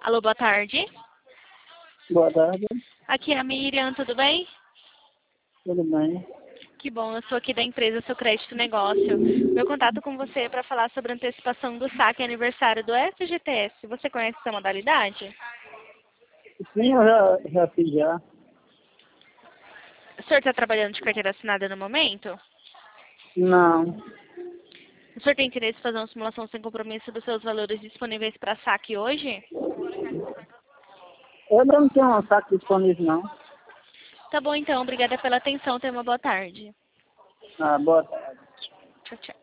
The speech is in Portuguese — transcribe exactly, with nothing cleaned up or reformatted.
Alô, boa tarde. Boa tarde, Aqui é a Miriam, tudo bem? tudo bem? Que bom, eu sou aqui da empresa Seu Crédito Negócio. Meu contato com você é para falar sobre a antecipação do saque aniversário do F G T S. Você conhece essa modalidade? Sim, eu já, já fiz já. O senhor está trabalhando de carteira assinada no momento? Não, O senhor tem interesse em fazer uma simulação sem compromisso dos seus valores disponíveis para saque hoje? eu não tenho um saco disponível não. Tá bom então, obrigada pela atenção, tenha uma boa tarde. Ah, boa tarde. Tchau, tchau.